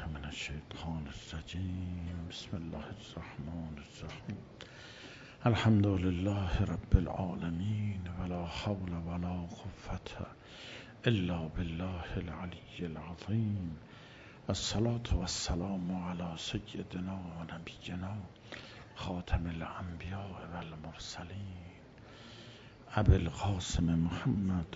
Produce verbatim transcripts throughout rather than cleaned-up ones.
من الشیطان الرجیم. بسم الله الرحمن الرحیم. الحمد لله رب العالمین ولا حول ولا قوة الا بالله العلی العظیم. الصلاة والسلام علی سیدنا و نبینا خاتم الانبیاء و المرسلین ابی القاسم محمد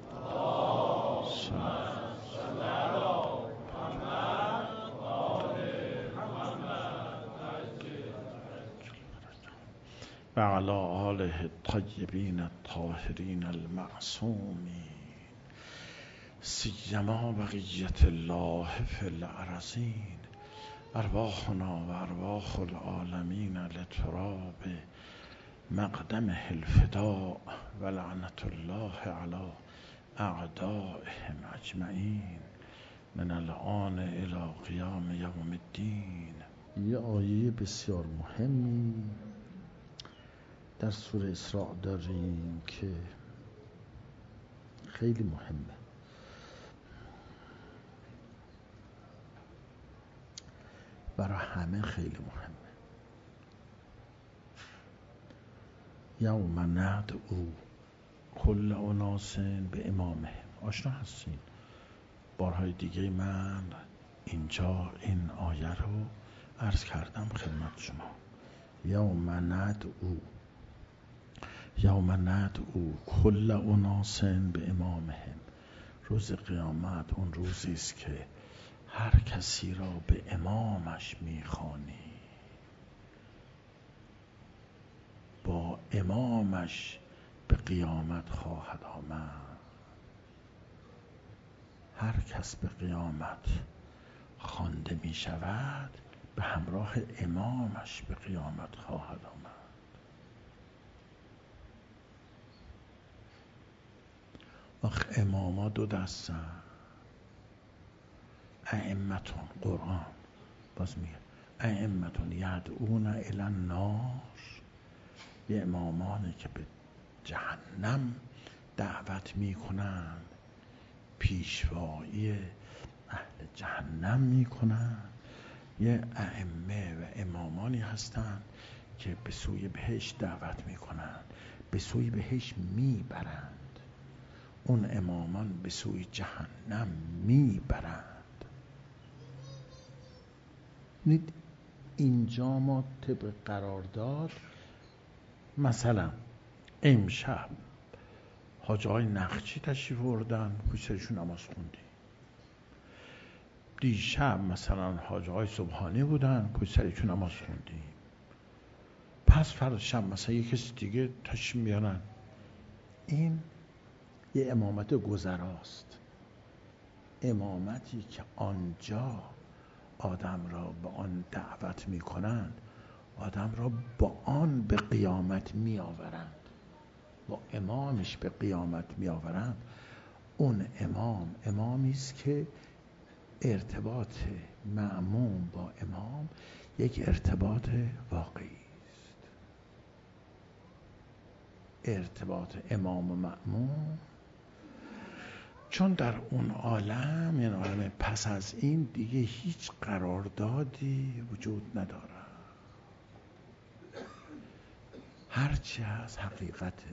و علی آله الطیبین الطاهرین المعصومین سیما بقیة الله فی الارضین ارواحنا و ارواح العالمین لتراب مقدمه الفداء و لعنة الله علی اعدائهم اجمعین من الآن الی قیام یوم الدین. یه آیه بسیار مهمی در سوره اسراء داریم که خیلی مهمه. برای همه خیلی مهمه. یوم ندعو کل اناس به امامهم. آشنا هستین؟ بارهای دیگه من اینجا این آیه رو عرض کردم خدمت شما. یوم ندعو یوم ندعو کل اناس به امامهم. روز قیامت اون روزی است که هر کسی را به امامش میخوانی، با امامش به قیامت خواهد آمد. هر کس به قیامت خوانده می شود به همراه امامش به قیامت خواهد آمد. وقت اماما دو دستن، ائمتون قرآن باز میگه ائمتون یدعون الی النار، یه امامانی که به جهنم دعوت میکنن، پیشوایی اهل جهنم میکنن. یه ائمه و امامانی هستن که به سوی بهشت دعوت میکنن، به سوی بهشت میبرند. اون امامان به سوی جهنم میبرند. اینجا ما طبق قرارداد مثلا امشب حاج آقای نقچی تشریف آوردن، پشت سرشون نماز خوندیم. دیشب مثلا حاج آقای سبحانی بودن، پشت سرشون نماز خوندیم. پس فردا شب مثلا یک کسی دیگه تشریف میارن. این یه امامت گذراست، امامتی که آنجا آدم را به آن دعوت میکنند، آدم را با آن به قیامت میآورند، با امامش به قیامت میآورند. اون امام امامی است که ارتباط مأموم با امام یک ارتباط واقعی است. ارتباط امام و مأموم، چون در اون عالم، یعنی عالم پس از این، دیگه هیچ قراردادی وجود نداره. هرچی از حقیقته.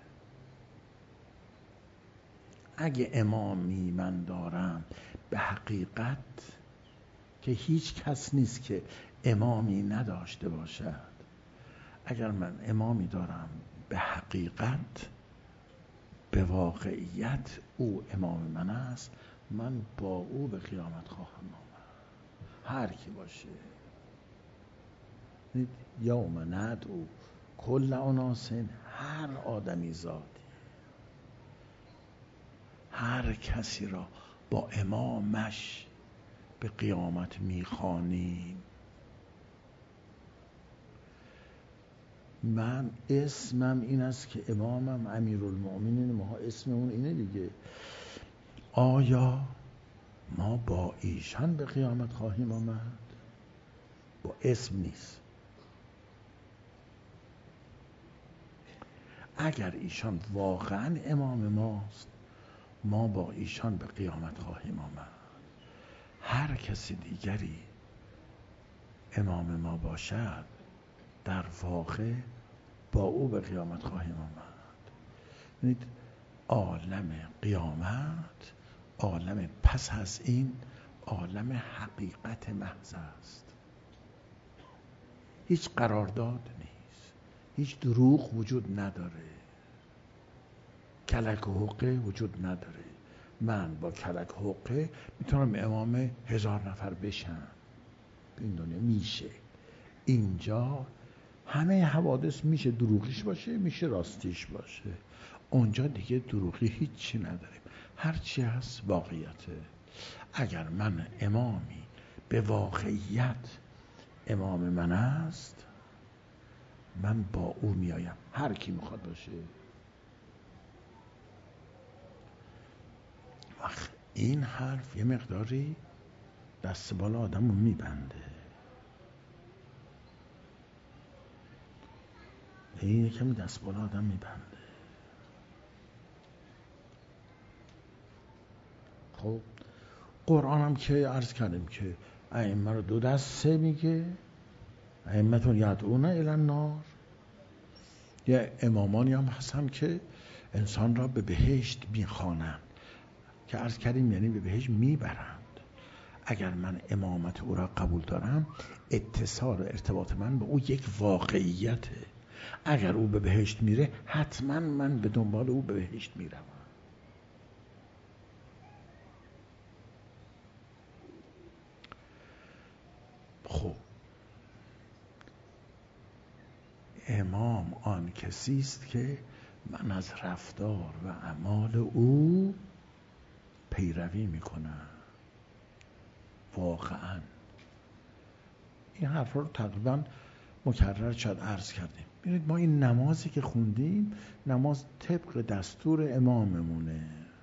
اگه امامی من دارم به حقیقت، که هیچ کس نیست که امامی نداشته باشد، اگر من امامی دارم به حقیقت، به واقعیت او امام من است، من با او به قیامت خواهم آمد، هر کی باشه. یوم ندعو کل اناس، هر آدمی زادی، هر کسی را با امامش به قیامت میخوانیم. من اسمم این است که امامم امیرالمؤمنین، ما اسممون اینه دیگه. آیا ما با ایشان به قیامت خواهیم آمد؟ با اسم نیست. اگر ایشان واقعا امام ماست، ما با ایشان به قیامت خواهیم آمد. هر کسی دیگری امام ما باشد، در واقع با او به قیامت خواهیم آمد. ببینید عالم قیامت، عالم پس از این، عالم حقیقت محض است. هیچ قرارداد نیست، هیچ دروغ وجود نداره، کلک و حقه وجود نداره. من با کلک و حقه میتونم امام هزار نفر بشم. این دنیا میشه. اینجا همه حوادث میشه دروغیش باشه، میشه راستیش باشه. اونجا دیگه دروغی هیچی نداریم، هرچی هست واقعیته. اگر من امامی به واقعیت امام من است، من با او میایم، هر کی میخواد باشه. وقت این حرف یه مقداری دست بالا آدم رو میبنده. این یکمی دست بالا آدم میبنده. خب قرآن هم که عرض کردیم که ائمه رو دو دسته میگه، ائمتون یدعون الی النار. یه امامانی هم هستن که انسان را به بهشت میخوانند، که عرض کردیم یعنی به بهشت میبرند. اگر من امامت او را قبول دارم، اتصال و ارتباط من به او یک واقعیته. اگر او به بهشت میره، حتما من به دنبال او به بهشت میرم. خب امام آن کسی است که من از رفتار و اعمال او پیروی میکنم. واقعا این حرف رو تقریبا مکرر شد عرض کردیم. ببینید ما این نمازی که خوندیم، نماز طبق دستور اماممونه.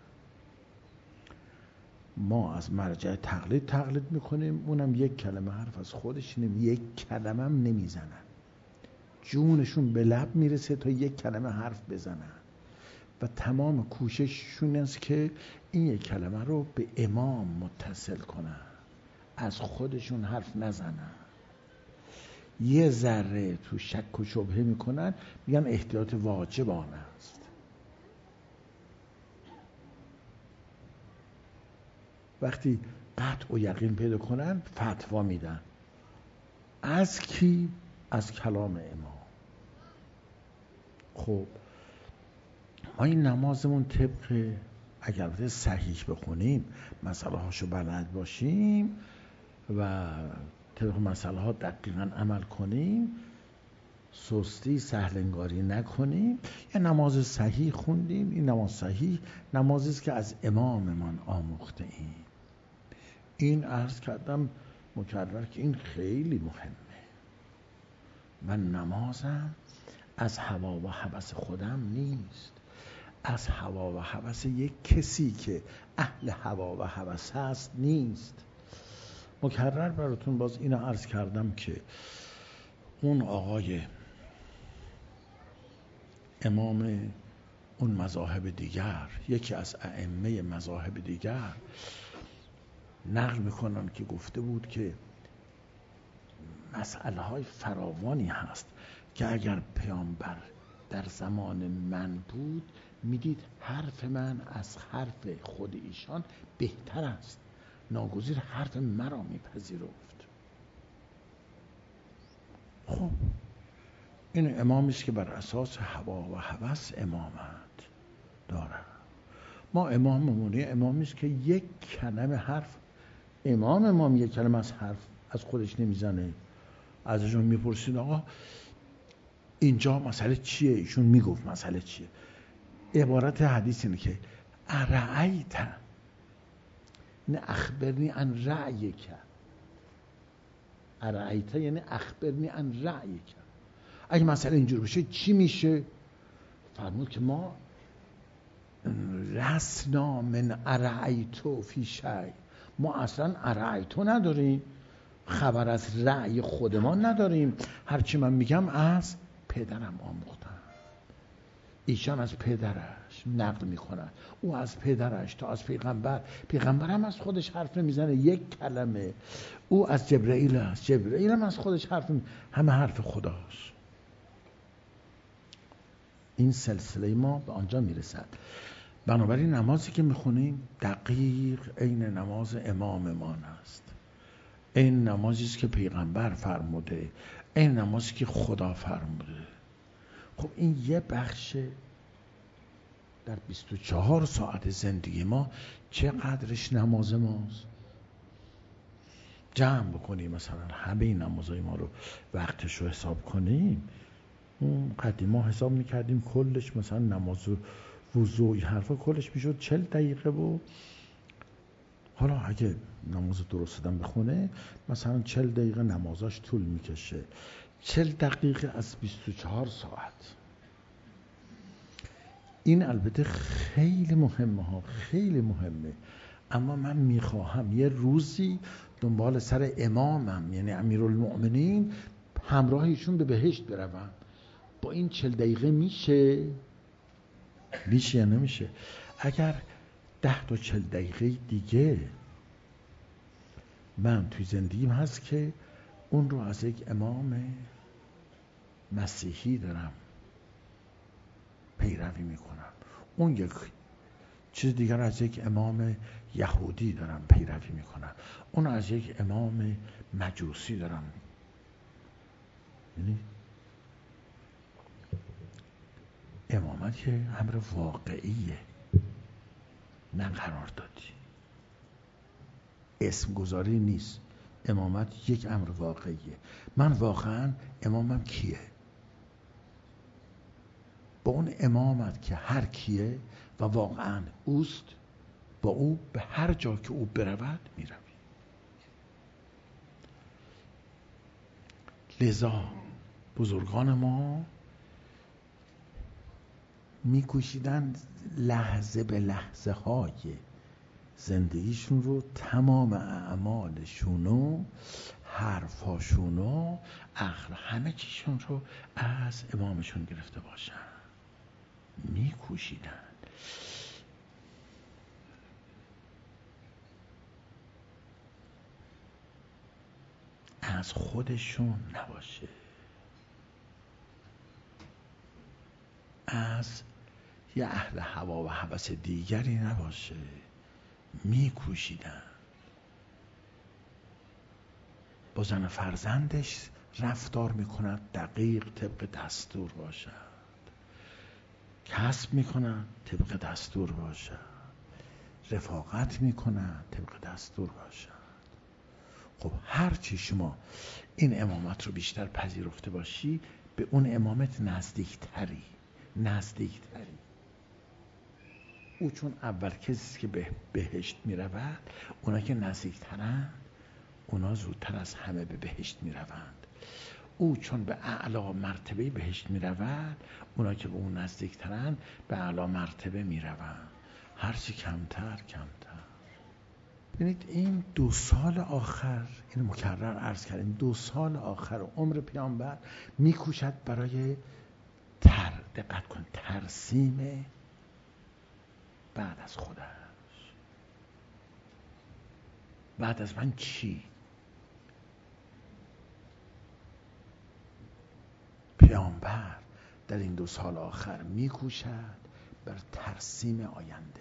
ما از مرجع تقلید تقلید میکنیم، اونم یک کلمه حرف از خودش نمی یک کلمه هم نمیزنن، جونشون به لب میرسه تا یک کلمه حرف بزنن و تمام کوشششون است که این یک کلمه رو به امام متصل کنن، از خودشون حرف نزنن. یه ذره تو شک و شبهه میکنن، میگن احتیاط واجبانه است. وقتی قطع و یقین پیدا کنن، فتوا میدن. از کی؟ از کلام امام. خب ما این نمازمون طبق اگر صحیح بخونیم، مسئله هاشو بلد باشیم و طبق مسئله ها دقیقا عمل کنیم، سستی سهلنگاری نکنیم، یه نماز صحیح خوندیم. این نماز صحیح نمازی است که از اماممان آموخته ایم. این عرض کردم مکرر که این خیلی مهمه. من نمازم از هوا و هوس خودم نیست، از هوا و هوس یک کسی که اهل هوا و هوس هست نیست. مکرر براتون باز اینو عرض کردم که اون آقای امام اون مذاهب دیگر، یکی از ائمه مذاهب دیگر، نقل میکنن که گفته بود که مسئله های فراوانی هست که اگر پیامبر در زمان من بود، میدید حرف من از حرف خود ایشان بهتر است، ناگزیر حرف مرا میپذیرفت. خب این امامی است که بر اساس هوا و هوس امامت داره. ما اماممون امامی است که یک کلمه حرف، امام امام یک کلمه از حرف از خودش نمیزنه. ازشون میپرسید آقا اینجا مسئله چیه؟ ایشون میگفت مسئله چیه. عبارت حدیث اینه که ارعیت، نه اخبرنی عن رأیک. ارعیت یعنی اخبرنی عن رأیک. اگه مسئله اینجور بشه چی میشه؟ فرمود که ما لسنا من ارعیتو فی شیء، ما اصلا ارعیتو نداریم، خبر از رأی خودمان نداریم، هرچی من میگم از پدرم آموختم. ایشان از پدرش نقل میکنن، او از پدرش تا از پیغمبر، پیغمبر هم از خودش حرف نمیزنه یک کلمه، او از جبرئیل است، جبرئیل هم از خودش حرف نمیزنه، همه حرف خداست. این سلسله ما به آنجا میرسد. بنابراین نمازی که میخونیم دقیق عین نماز اماممان است، این نمازی است که پیغمبر فرموده، این نمازی که خدا فرموده. خب این یه بخش در بیست و چهار ساعت زندگی ما چقدرش نماز ماست. جمع بکنیم مثلا همه این نمازهای ما رو وقتش رو حساب کنیم، اون قدیما حساب میکردیم کلش مثلا نماز و وضوع این حرفا کلش میشد چل دقیقه، و حالا اگه نماز درست دادن بخونه مثلا چل دقیقه نمازاش طول میکشه، چل دقیقه از بیست و چهار ساعت. این البته خیلی مهمه ها، خیلی مهمه، اما من میخواهم یه روزی دنبال سر امامم یعنی امیرالمؤمنین همراه ایشون به بهشت بروم. با این چل دقیقه میشه؟ میشه یا نمیشه؟ اگر ده تا چل دقیقه دیگه من توی زندگیم هست که اون رو از یک امام مسیحی دارم پیروی میکنم، اون یک چیز دیگر از یک امام یهودی دارم پیروی میکنم، اون از یک امام مجوسی دارم. یعنی امامت یه امر واقعیه، نه قراردادی، اسم گذاری نیست. امامت یک امر واقعیه. من واقعا امامم کیه؟ با اون امامت که هر کیه و واقعا اوست، با او به هر جا که او برود میروی. لذا بزرگان ما میکوشیدن لحظه به لحظه های زندگیشون رو، تمام اعمالشون و حرفاشون و اخر همه چیشون رو از امامشون گرفته باشن. میکوشیدن از خودشون نباشه، از یه اهل هوا و هوس دیگری نباشه. میکوشیدن با زن فرزندش رفتار میکنند دقیق طبق دستور باشد، کسب میکنند طبق دستور باشد، رفاقت میکنند طبق دستور باشد. خب هرچی شما این امامت رو بیشتر پذیرفته باشی به اون امامت نزدیکتری نزدیکتری او چون اول کسی که به بهشت میرود، اونا که نزدیکترن اونا زودتر از همه به بهشت میروند. او چون به اعلی مرتبه بهشت میرود، اونا که به اون نزدیکترن به اعلی مرتبه میروند. هرچی کمتر کمتر. ببینید این دو سال آخر، این مکرر عرض کردیم، دو سال آخر عمر پیامبر میکوشد برای تر دقت کن ترسیم بعد از خودش. بعد از من چی؟ پیامبر در این دو سال آخر میکوشد بر ترسیم آینده.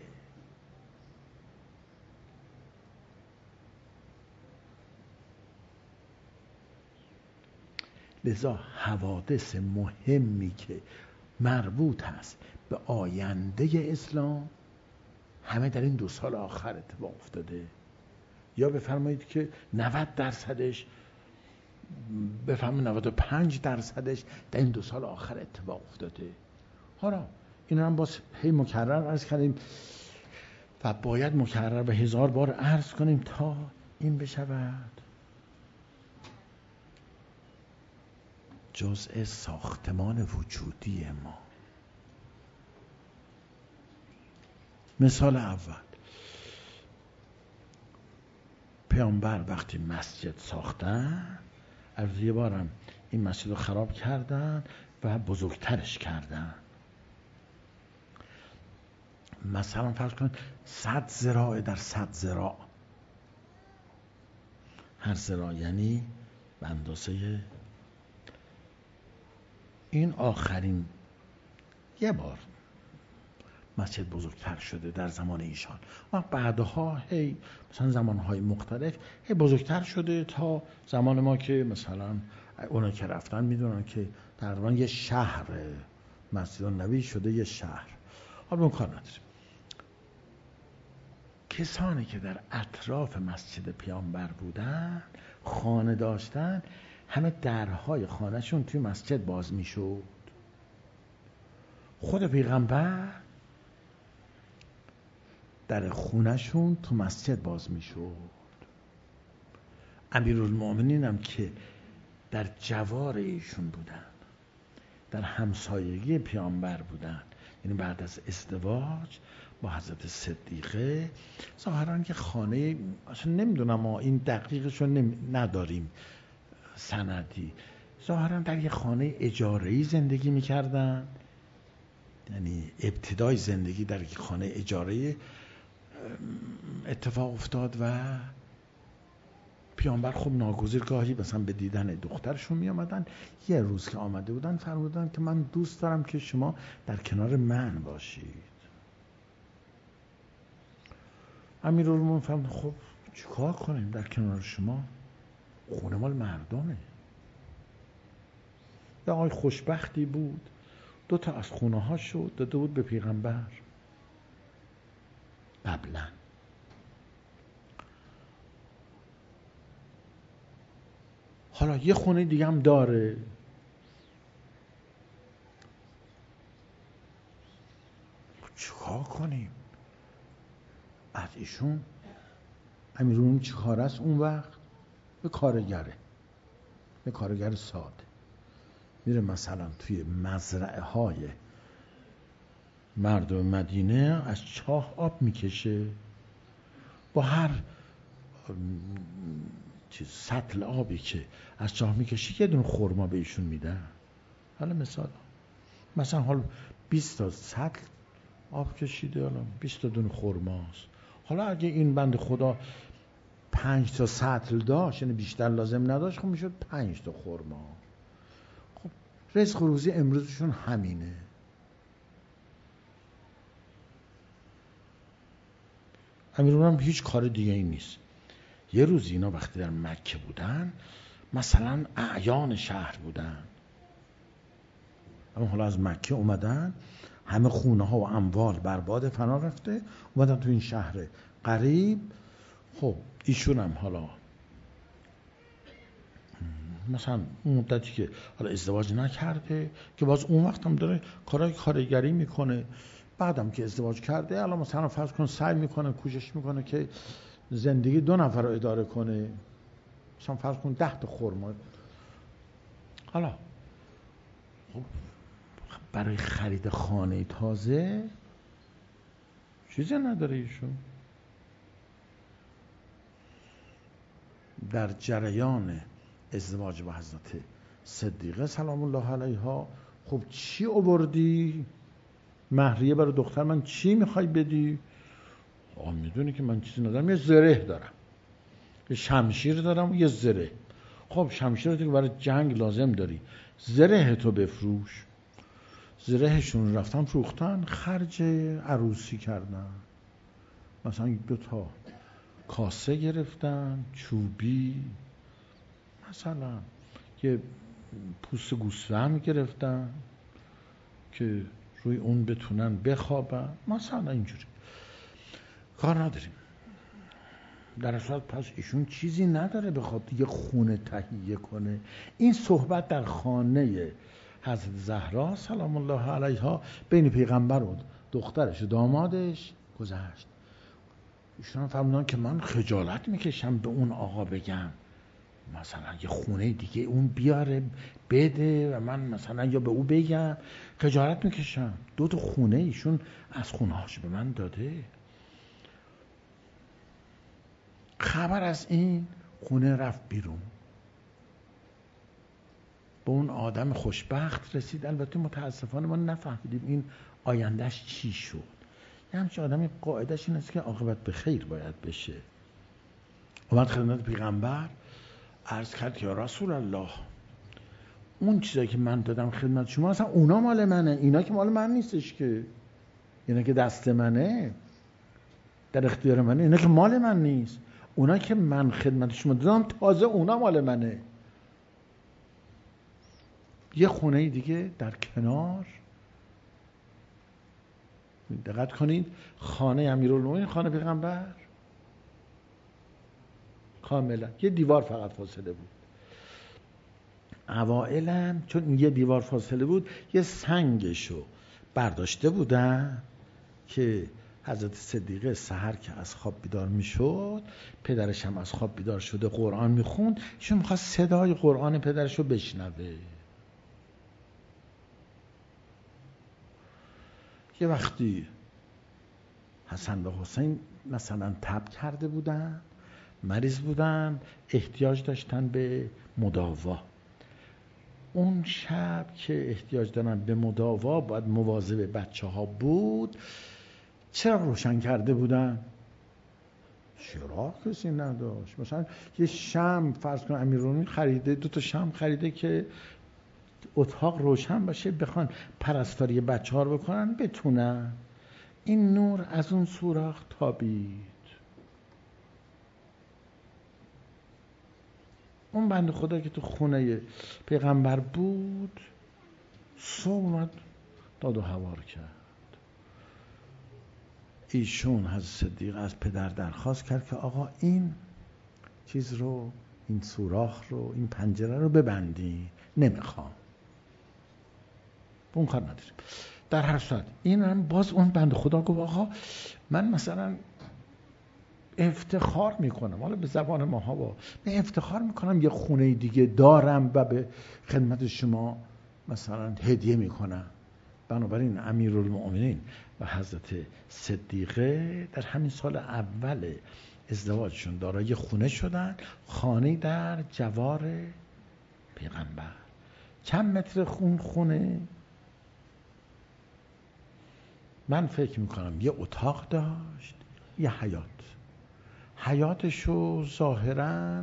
لذا حوادث مهمی که مربوط هست به آینده اسلام همه در این دو سال آخر اتفاق افتاده. یا بفرمایید که نود درصدش، بفرمایید نود و پنج درصدش در این دو سال آخر اتفاق افتاده. حالا این هم باز هی مکرر عرض کردیم و باید مکرر به هزار بار عرض کنیم تا این بشود جزء ساختمان وجودی ما. مثال اول، پیامبر وقتی مسجد ساختن، از یه بارم این مسجد رو خراب کردن و بزرگترش کردن. مثلا فرض کن صد ذراع در صد ذراع، هر ذراع یعنی به اندازه این. آخرین یه بار مسجد بزرگتر شده در زمان ایشان و بعدها هی مثلا زمانهای مختلف هی بزرگتر شده تا زمان ما که مثلا اونا که رفتن میدونن که تقریبا یه شهر مسجد النبی شده، یه شهر. حالا اون کار نداریم. کسانی که در اطراف مسجد پیامبر بودن، خانه داشتن، همه درهای خانهشون توی مسجد باز میشد. خود پیغمبر در خونهشون تو مسجد باز میشد. امیرالمؤمنین هم که در جوار ایشون بودن، در همسایگی پیامبر بودن، یعنی بعد از ازدواج با حضرت صدیقه، ظاهرا که خانه، اصلا نمیدونم ما این دقیقشو نداریم سندی، ظاهرا در یه خانه اجاره‌ای زندگی میکردن. یعنی ابتدای زندگی در یک خانه اجاره‌ای اتفاق افتاد و پیامبر خب ناگزیر گاهی مثلا به دیدن دخترشون می آمدن. یه روز که آمده بودن فرمودن که من دوست دارم که شما در کنار من باشید. امیرالمومنین فرمود خب چیکار کنیم در کنار شما؟ خونه مال مردمه. یه آقای خوشبختی بود، دو تا از خونه ها شد داده بود به پیغمبر قبلا. حالا یه خونه دیگه هم داره. چیکار کنیم؟ از ایشون امیرالمومنین چی کار است اون وقت؟ به کارگره، به کارگر ساده. میره مثلا توی مزرعه های مردم مدینه از چاه آب میکشه، با هر چیز سطل آبی که از چاه میکشی یه دونه خرما به ایشون میدن. حالا مثلا مثلا حالا بیست تا سطل آب کشیده، حالا بیست تا دونه خرماست. حالا اگه این بند خدا پنج تا سطل داشت، یعنی بیشتر لازم نداشت، خب میشد پنج تا خرما. خب رزق و روزی امروزشون همینه. امیرالمومنین هیچ کار دیگه ای نیست. یه روز اینا وقتی در مکه بودن، مثلا اعیان شهر بودن، اما حالا از مکه اومدن، همه خونه ها و اموال برباد فنا رفته، اومدن تو این شهر قریب. خب ایشون هم حالا مثلا اون مدتی که حالا ازدواج نکرده، که باز اون وقت هم داره کارهای کارگری میکنه، بعدم که ازدواج کرده الان مثلا فرض کن سعی میکنه، کوشش میکنه که زندگی دو نفر رو اداره کنه، مثلا فرض کن ده تا خرما. حالا خب برای خرید خانه تازه چیزی نداره ایشون. در جریان ازدواج با حضرت صدیقه سلام الله علیها، خب چی آوردی؟ مهریه برای دختر من چی میخوای بدی؟ آه میدونی که من چیزی ندارم، یه زره دارم، یه شمشیر دارم و یه زره. خب شمشیر رو برای جنگ لازم داری، زره تو بفروش. زرهشون رفتن فروختن، خرج عروسی کردن. مثلا دو تا کاسه گرفتن چوبی، مثلا یه پوست گوسفند گرفتن که روی اون بتونن بخوابن، مثلا اینجوری. کار نداریم. در اصل پس ایشون چیزی نداره بخواد یه خونه تهیه کنه. این صحبت در خانه حضرت زهرا سلام الله علیها بین پیغمبر و دخترش و دامادش گذشت. ایشون فرمودن که من خجالت میکشم به اون آقا بگم مثلا یه خونه دیگه اون بیاره بده و من مثلا یا به او بگم، خجالت میکشم. دو تا خونه ایشون از خونه هاش به من داده. خبر از این خونه رفت بیرون، به اون آدم خوشبخت رسید. البته متاسفانه ما نفهمیدیم این آیندهش چی شد. یه همچه آدمی قاعدش این است که عاقبت به خیر باید بشه. اومد خدمت پیغمبر عرض کرد که رسول الله اون چیزایی که من دادم خدمت شما اصلا اونا مال منه، اینا که مال من نیستش، که اینا که دست منه، در اختیار منه، اینا که مال من نیست. اونا که من خدمت شما دادم تازه اونا مال منه. یه خونه دیگه در کنار، دقت کنید، خانه امیرالمومنین، خانه پیغمبر کاملا یه دیوار فقط فاصله بود. اوائلم چون یه دیوار فاصله بود یه سنگشو برداشته بودن که حضرت صدیقه سحر که از خواب بیدار میشد، پدرش هم از خواب بیدار شده قرآن میخوند، ایشون میخواست صدای قرآن پدرشو بشنوه. یه وقتی حسن و حسین مثلا تب کرده بودن، مریض بودن، احتیاج داشتن به مداوا. اون شب که احتیاج دارن به مداوا باید مواظب بچه ها بود. چرا روشن کرده بودن؟ چراغ کسی نداشت. مثلا یه شمع فرض کن امیرالمومنین خریده، دو تا شمع خریده که اتاق روشن باشه، بخوان پرستاری بچه ها رو بکنن بتونن. این نور از اون سوراخ تابید. اون بنده خدا که تو خونه پیغمبر بود صبح اومد داد و هوار کرد. ایشون حضرت صدیق از پدر درخواست کرد که آقا این چیز رو، این سوراخ رو، این پنجره رو ببندی. نمیخوام، اون کار نداریم. در هر صورت این هم باز اون بنده خدا گفت آقا من مثلا افتخار میکنم، حالا به زبان ماها با من افتخار میکنم یه خونه دیگه دارم و به خدمت شما مثلا هدیه میکنم. بنابراین امیرالمؤمنین و حضرت صدیقه در همین سال اول ازدواجشون دارای خونه شدن، خانه در جوار پیغمبر. چند متر خون خونه؟ من فکر میکنم یه اتاق داشت، یه حیاط. حیاطشو ظاهراً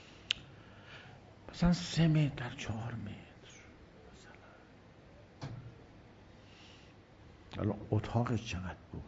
مثلا سه متر در چهار متر مثلا. حالا اتاقش چقدر بود؟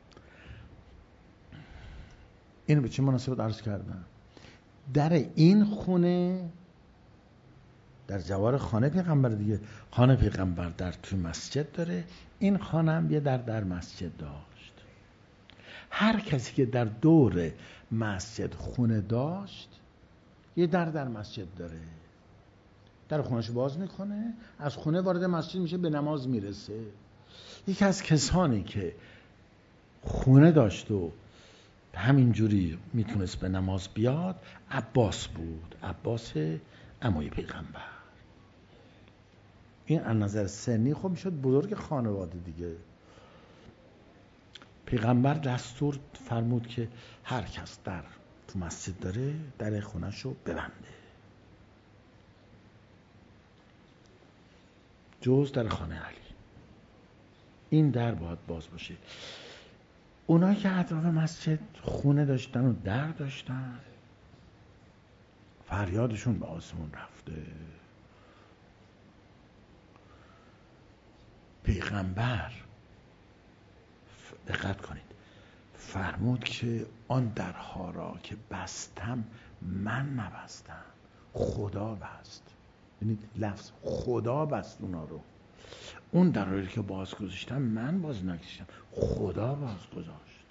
اینو به چه مناسبت عرض کردم؟ در این خونه در جوار خانه پیغمبر دیگه، خانه پیغمبر در توی مسجد داره، این خانه هم یه در در مسجد داشت. هر کسی که در دور مسجد خونه داشت یه در در مسجد داره. در خونه‌شو باز میکنه، از خونه وارد مسجد میشه، به نماز میرسه. یکی از کسانی که خونه داشت و همینجوری میتونست به نماز بیاد عباس بود، عباس عموی پیغمبر. این از نظر سنی خب میشد بزرگ خانواده دیگه. پیغمبر دستور فرمود که هر کس در تو مسجد داره در خونه‌شو ببنده، جز در خانه علی. این در باید باز باشه. اونایی که اطراف مسجد خونه داشتن و در داشتن فریادشون به آسمون رفته. پیغمبر دقت کنید فرمود که آن درها را که بستم من نبستم، خدا بست. یعنی لفظ خدا بست اونا رو. اون درهایی که باز گذاشتم من باز نگذاشتم، خدا باز گذاشت.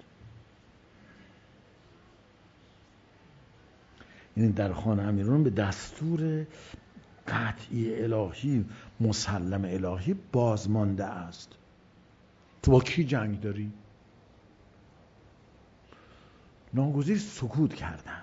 یعنی در خانه امیرون به دستور قطعی الهی، مسلم الهی بازمانده است. تو با کی جنگ داری؟ ناگزیر سکوت کردن.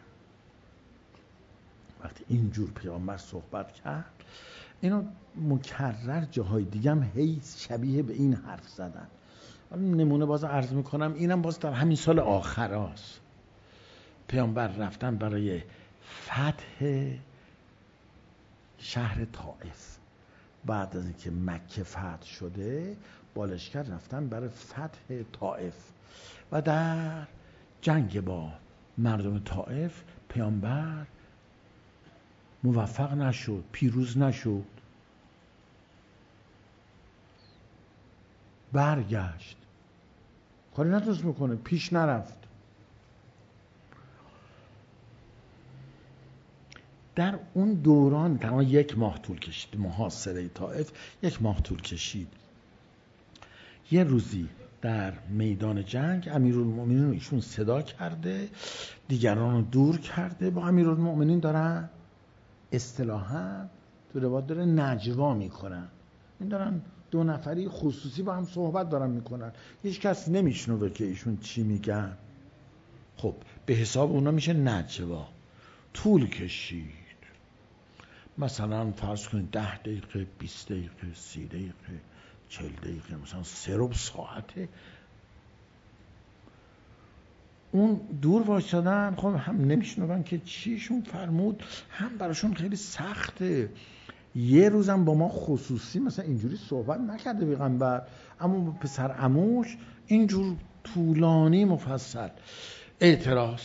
وقتی اینجور پیامبر صحبت کرد، اینو مکرر جاهای دیگه هم هی شبیه به این حرف زدن. نمونه باز عرض میکنم، اینم باز در همین سال آخر هست. پیامبر رفتن برای فتح شهر طائف بعد از اینکه مکه فتح شده با لشکر رفتن برای فتح طائف و در جنگ با مردم طائف پیامبر موفق نشد، پیروز نشد، برگشت، کاری نتونست میکنه، پیش نرفت. در اون دوران تمام یک ماه طول کشید، محاصره طائف یک ماه طول کشید. یه روزی در میدان جنگ امیرالمؤمنین ایشون صدا کرده، دیگران رو دور کرده، با امیرالمؤمنین دارن اصطلاحاً تو روایت داره نجوا میکنن، این دارن دو نفری خصوصی با هم صحبت دارن میکنن، هیچ کس نمیشنوه که ایشون چی میگن. خب به حساب اونا میشه نجوا. طول کشید، مثلا فرض کنید ده دقیقه، بیست دقیقه، سی دقیقه، چل دقیقه، مثلا سه ربع ساعته اون دور وایسادن. خب هم نمیشنون که چیشون فرمود، هم براشون خیلی سخته. یه روزم با ما خصوصی مثلا اینجوری صحبت نکرده پیغمبر، اما با پسر عموش اینجور طولانی مفصل اعتراض.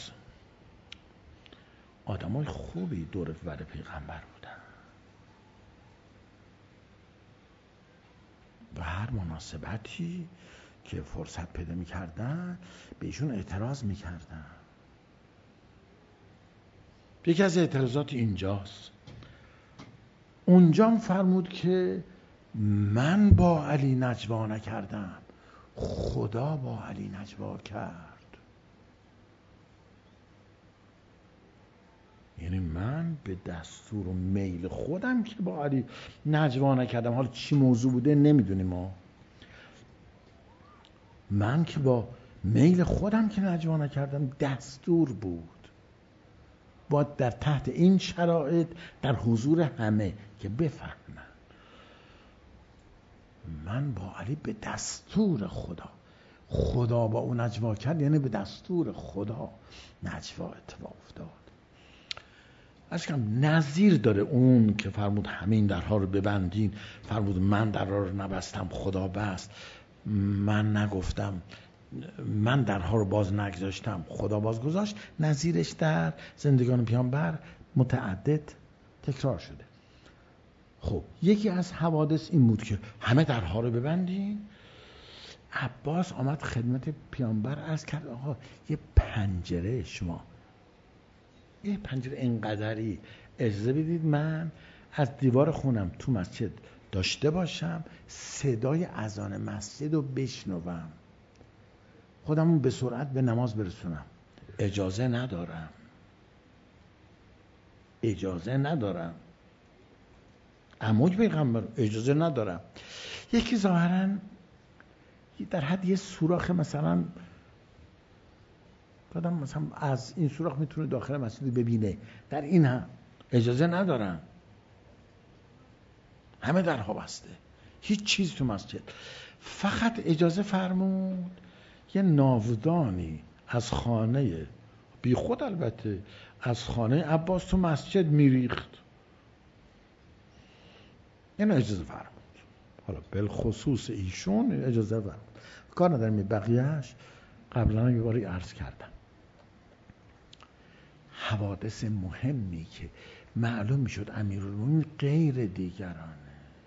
آدمای خوبی دور و بر پیغمبر بودن و هر مناسبتی که فرصت پیدا میکردن به ایشون اعتراض میکردن. یکی از اعتراضات اینجاست. اونجا فرمود که من با علی نجوا نکردم، خدا با علی نجوا کرد. یعنی من به دستور و میل خودم که با علی نجوا نکردم، حالا چی موضوع بوده نمیدونیم ما، من که با میل خودم که نجوا نکردم، دستور بود. باید در تحت این شرایط در حضور همه که بفهمن من با علی به دستور خدا، خدا با اون نجوا کرد، یعنی به دستور خدا نجوا اتفاق افتاد. اشکم نظیر داره اون که فرمود همین درها رو ببندین، فرمود من درها رو نبستم خدا بست، من نگفتم من درها رو باز نگذاشتم خدا باز گذاشت. نظیرش در زندگان پیامبر متعدد تکرار شده. خب یکی از حوادث این بود که همه درها رو ببندین. عباس آمد خدمت پیامبر عرض کرد آقا یه پنجره، شما یه پنجره اینقدری اجازه بدید من از دیوار خونم تو مسجد داشته باشم، صدای اذان مسجد رو بشنوم، خودمون به سرعت به نماز برسونم. اجازه ندارم، اجازه ندارم، عموج پیغمبر اجازه ندارم. یکی ظاهراً در حد یه سوراخ مثلا آدم مثلا از این سوراخ میتونه داخل مسجد ببینه، در این هم اجازه ندارم، همه درها بسته، هیچ چیز تو مسجد. فقط اجازه فرمود یه ناودانی از خانه بی خود البته از خانه عباس تو مسجد میریخت، این اجازه فرمود. حالا بالخصوص ایشون اجازه فرمود، کار ندارم. بقیهش قبلا یه باری عرض کردم. حوادث مهمی که معلوم میشد امیرالمومنین غیر دیگرانه.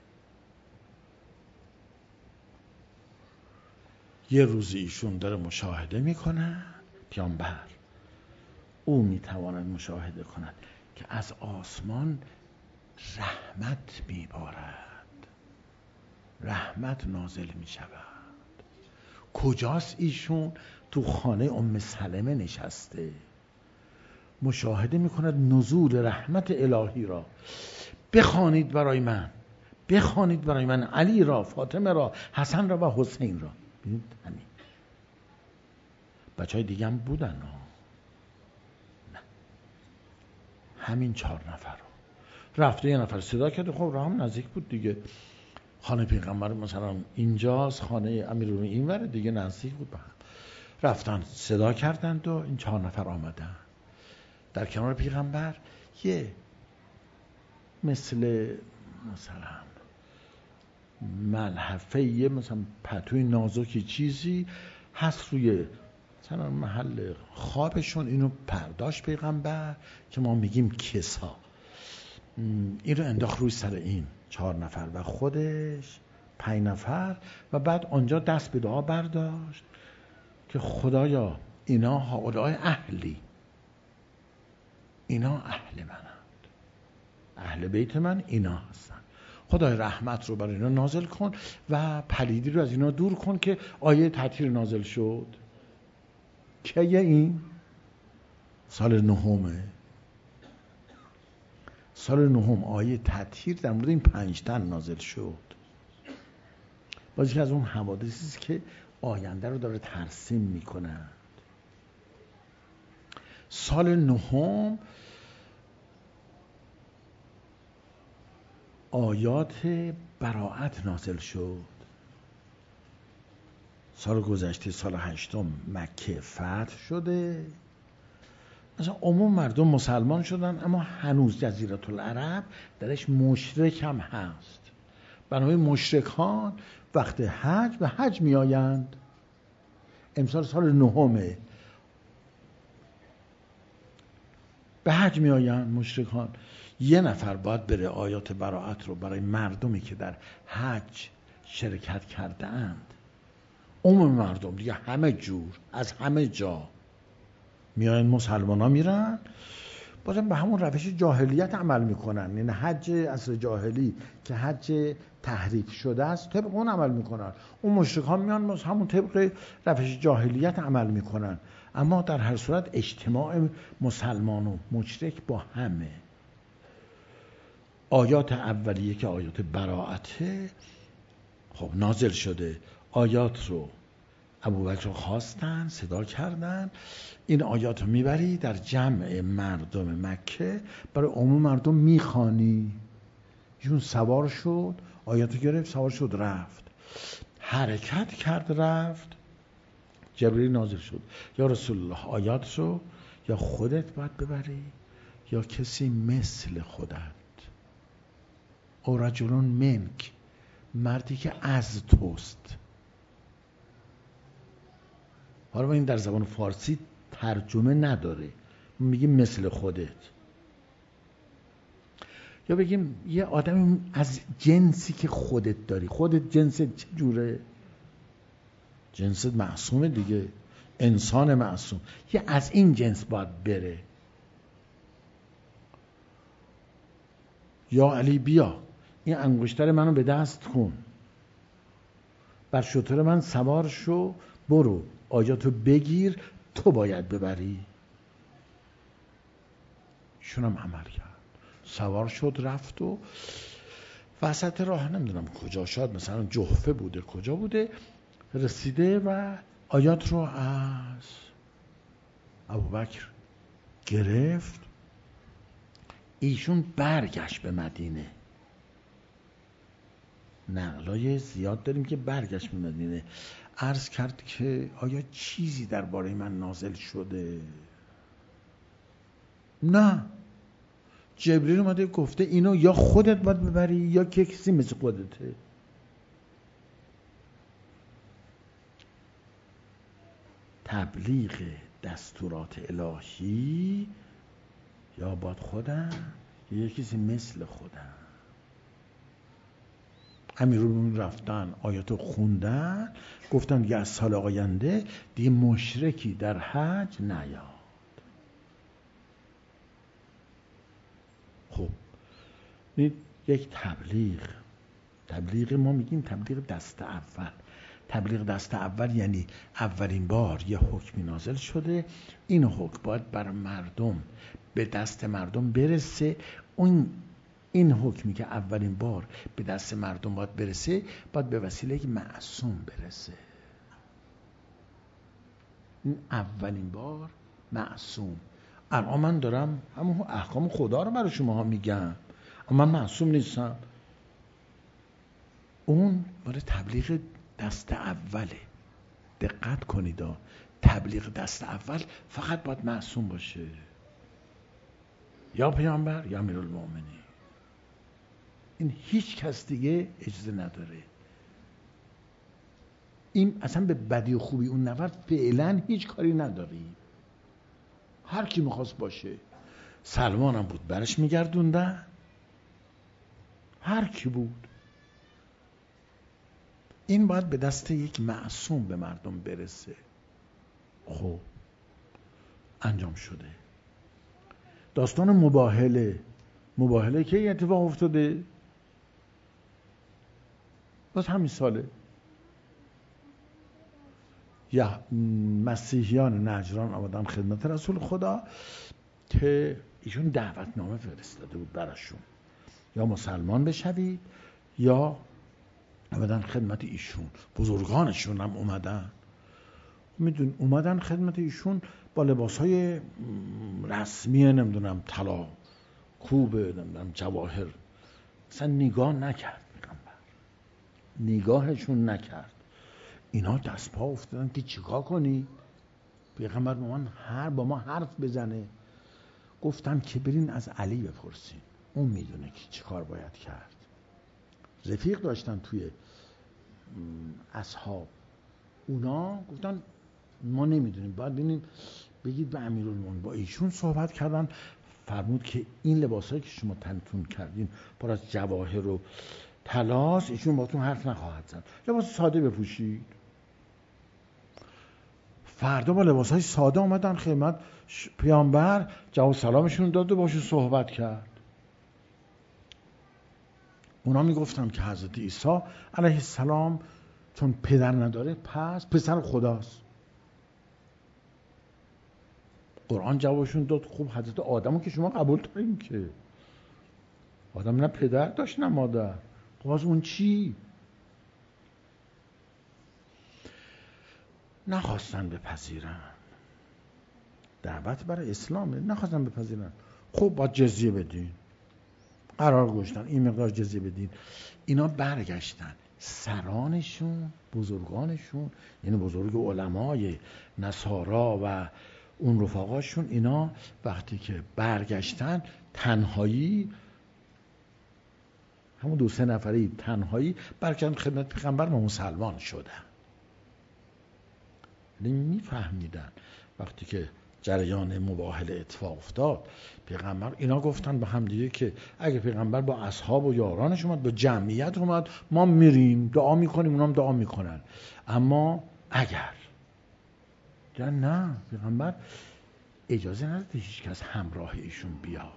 یه روزی ایشون داره مشاهده میکنه پیامبر، او میتواند مشاهده کند که از آسمان رحمت میبارد، رحمت نازل میشود. کجاست ایشون؟ تو خانه ام سلمه نشسته، مشاهده میکند نزول رحمت الهی را. بخوانید برای من، بخوانید برای من علی را، فاطمه را، حسن را و حسین را. ببینید همین. بچه های دیگه هم بودن ها. نه، همین چهار نفر رو رفته، یه نفر صدا کرده، خب راه هم نزدیک بود دیگه، خانه پیغمبر مثلا اینجاست، خانه امیرالمومنین اینور دیگه، نزدیک بود. به رفتن صدا کردند و این چهار نفر آمدن در کنار پیغمبر. یه مثل مثلا ملحفه یه مثلا پتوی نازکی چیزی هست روی مثلا محل خوابشون، اینو پرداش پیغمبر که ما میگیم کسا، این رو انداخت روی سر این چهار نفر و خودش پنج نفر و بعد آنجا دست به دعا برداشت که خدایا اینا هؤلاء اهلی، اینا اهل منند، اهل بیت من اینا هستن، خدای رحمت رو برای اینا نازل کن و پلیدی رو از اینا دور کن. که آیه تطهیر نازل شد که این سال نهمه، سال نهم آیه تطهیر در مورد این پنج تن نازل شد. باز یکی از اون حوادثی است که آینده رو داره ترسیم میکنه. سال نهم آیات براءت نازل شد. سال گذشته سال هشتم مکه فتح شده، مثلا عموم مردم مسلمان شدن، اما هنوز جزیره العرب درش مشرک هم هست. بنابراین مشرکان وقت حج به حج می آیند. امسال سال نهمه به حج می آیند مشرکان. یه نفر باید بره آیات براءت رو برای مردمی که در حج شرکت کرده اند، عموم مردم دیگه همه جور از همه جا میاین، مسلمان ها میرن بازم به همون روش جاهلیت عمل میکنن، یعنی حج اصل جاهلی که حج تحریف شده است طبق اون عمل میکنن. اون مشرکان میان همون طبق روش جاهلیت عمل میکنن، اما در هر صورت اجتماع مسلمان و مشرک با همه. آیات اولیه که آیات براءته خب نازل شده، آیات رو ابوبکر رو خواستن، صدا کردن، این آیات رو میبری در جمع مردم مکه برای عموم مردم میخوانی. ایشون سوار شد، آیات رو گرفت، سوار شد رفت، حرکت کرد رفت. جبرئیل نازل شد یا رسول الله آیات رو یا خودت باید ببری یا کسی مثل خودت، او رجلون منک، مردی که از توست. حالا این در زبان فارسی ترجمه نداره، میگیم مثل خودت، یا بگیم یه آدم از جنسی که خودت داری. خودت جنست چه جوره؟ جنست معصومه دیگه، انسان معصوم، یه از این جنس باید بره. یا علی بیا این انگشتر منو به دست کن، بر شتر من سوار شو، برو آیاتو بگیر، تو باید ببری. شونم عمل کرد، سوار شد رفت و وسط راه نمیدونم کجا، شاید مثلا جحفه بوده کجا بوده، رسیده و آیات رو از ابوبکر گرفت. ایشون برگشت به مدینه. نقلای زیاد داریم که برگشت به مدینه، عرض کرد که آیا چیزی درباره من نازل شده؟ نه، جبرئیل اومده گفته اینو یا خودت باید ببری یا کسی مثل خودته. تبلیغ دستورات الهی یا باید خودم یا کسی مثل خودم. امیرالمومنین رفتن آیاتو خوندن، گفتن دیگه از سال آینده دیگه مشرکی در حج نیاد. خب این یک تبلیغ، تبلیغ ما میگیم تبلیغ دست اول. تبلیغ دست اول یعنی اولین بار یه حکمی نازل شده، این حکم باید بر مردم به دست مردم برسه. اون این حکمی که اولین بار به دست مردم باید برسه، باید به وسیله یک معصوم برسه. این اولین بار معصوم. الان من دارم همون احکام خدا رو برای شما ها میگم، اما من معصوم نیستم. اون برای تبلیغ دست اوله. دقت کنید، تبلیغ دست اول فقط باید معصوم باشه، یا پیامبر یا امیرالمومنین. این هیچ کس دیگه اجازه نداره. این اصلا به بدی و خوبی اون نفر فعلا هیچ کاری نداری. هر کی میخواست باشه. سلمان هم بود برش میگردوندن، هر کی بود. این باید به دست یک معصوم به مردم برسه. خب انجام شده. داستان مباهله مباهله که این اتفاق افتاده باز همین ساله. یا مسیحیان نجران آمدن خدمت رسول خدا که ایشون دعوتنامه فرستاده بود براشون، یا مسلمان بشوید یا آمدن خدمت ایشون. بزرگانشون هم اومدن، میدون اومدن خدمت ایشون با لباسهای رسمی، نمیدونم طلا کوبه، نمیدونم جواهر. اصلا نگاه نکرد پیغمبر، نگاهشون نکرد. اینا دست پا افتادن که چیکار کنی؟ پیغمبر با من هر با ما حرف بزنه. گفتن که برین از علی بپرسین، اون میدونه که چیکار باید کرد. رفیق داشتن توی اصحاب، اونا گفتن ما نمیدونیم، باید ببینیم بگید به امیرالمومنین. با ایشون صحبت کردن، فرمود که این لباسایی که شما تنتون کردین پر از جواهر و طلاست، ایشون باهاتون حرف نخواهد زد، لباس ساده بپوشید. فردا با لباسای ساده اومدن خدمت پیامبر، جواب سلامشون داد و باشون صحبت کرد. اونا میگفتن که حضرت عیسی علیه السلام چون پدر نداره پس پسر خداست. قرآن جوابشون داد خوب حضرت آدمو که شما قبول دارین که آدم نه پدر داشت نه مادر، خب از اون چی؟ نخواستن بپذیرن. دعوت برای اسلامه، نخواستن بپذیرن. خب باید جزیه بدین. قرار گذاشتن این مقدار جزیه بدین. اینا برگشتن، سرانشون، بزرگانشون، یعنی بزرگ علمای نصارا و اون رفقاشون، اینا وقتی که برگشتن تنهایی، همون دو سه نفری تنهایی برگشتن خدمت پیغمبر و مسلمان شدن. یعنی میفهمیدن وقتی که جریان مباهله اتفاق افتاد پیغمبر، اینا گفتن به هم دیگه که اگه پیغمبر با اصحاب و یارانش اومد، با جمعیت اومد، ما میریم دعا میکنیم، اونا هم دعا میکنن. اما اگر یا نه، پیغمبر اجازه نداده هیچ کس همراه ایشون بیاد.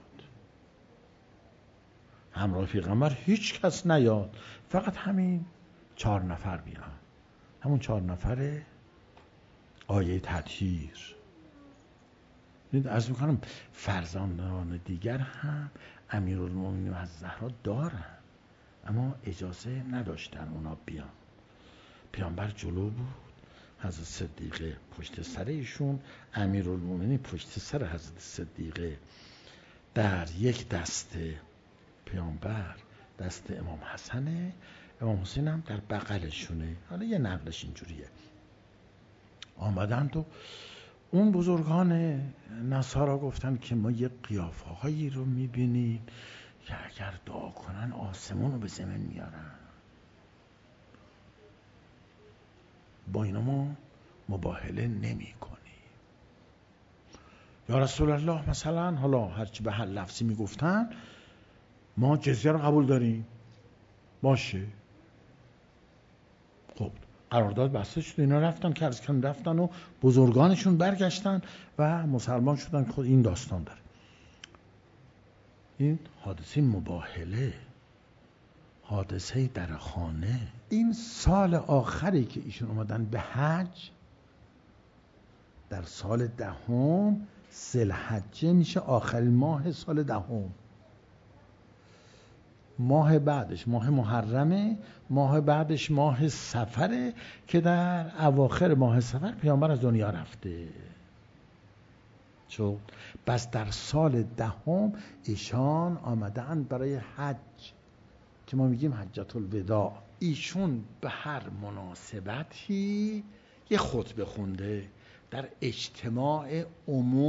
همراه پیغمبر هیچ کس نیاد، فقط همین چهار نفر بیان. همون چهار نفر آیه تطهیر. عرض میکنم فرزندان دیگر هم امیرالمومنین و از زهرا دارن، اما اجازه نداشتن اونا بیان. پیامبر جلو بود، حضرت صدیقه پشت سر ایشون، امیرالمومنین پشت سر حضرت صدیقه. در یک دست پیامبر دست امام حسنه، امام حسین هم در بغلشونه. حالا یه نقلش اینجوریه. آمدند و اون بزرگان نصارا گفتن که ما یه قیافه هایی رو میبینیم که اگر دعا کنن آسمون رو به زمین میارن. با اینا ما مباهله نمی کنیم. یا رسول الله مثلا، حالا هرچی به هر لفظی میگفتن، ما جزیه رو قبول داریم، باشه. خب قرارداد بسته شد، اینا رفتن که از کن رفتن و بزرگانشون برگشتن و مسلمان شدن. خود این داستان داره. این حادثه مباهله، حادثه در خانه. این سال آخری که ایشون اومدن به حج، در سال دهم ذوالحجه میشه، آخرین ماه سال دهم. ماه بعدش ماه محرمه، ماه بعدش ماه صفره که در اواخر ماه صفر پیامبر از دنیا رفته. چون بس در سال دهم ایشان آمدن برای حج که ما میگیم حجت الوداع. ایشون به هر مناسبتی یه خطبه خونده در اجتماع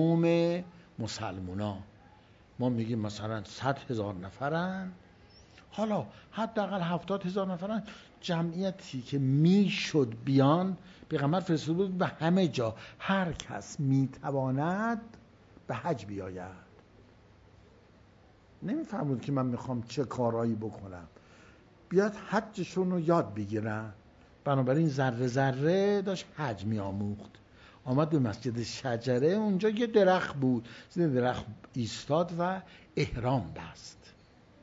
عموم مسلمونا. ما میگیم مثلا صد هزار نفرن، حالا حداقل هفتاد هزار نفرن، جمعیتی که میشد بیان. پیغمبر فرستاده بود به همه جا، هر کس میتواند به حج بیاید. نمیفهمود که من میخوام چه کارایی بکنم، بیاد حجشون رو یاد بگیرن. بنابراین ذره ذره داشت حج میآموخت. آمد به مسجد شجره، اونجا یه درخت بود، زیر درخت ایستاد و احرام بست.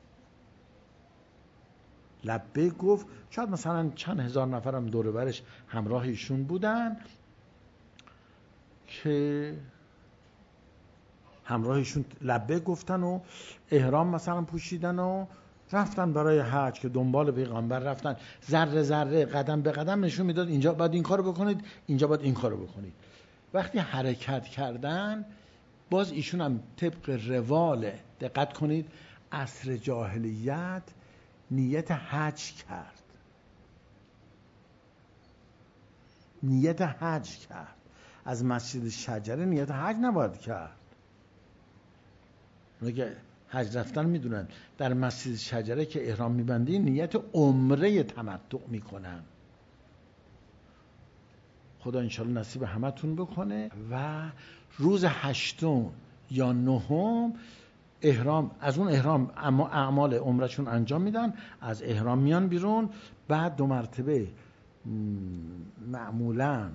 لبه گفت. شاید مثلا چند هزار نفرم دور برش همراه ایشون بودن که همراه ایشون لبه گفتن و احرام مثلا پوشیدن و رفتن برای حج، که دنبال پیغمبر رفتن. ذره ذره قدم به قدم نشون میداد اینجا باید این کارو بکنید، اینجا باید این کارو بکنید. وقتی حرکت کردن، باز ایشون هم طبق روال، دقت کنید، عصر جاهلیت نیت حج کرد. نیت حج کرد. از مسجد شجره نیت حج نباید کرد. اگه حج رفتن میدونن در مسجد شجره که احرام میبندی نیت عمره تمتع میکنن. خدا انشالله نصیب همتون بکنه. و روز هشتم یا نهم احرام، از اون احرام اما اعمال عمرشون انجام میدن، از احرام میان بیرون. بعد دو مرتبه معمولاً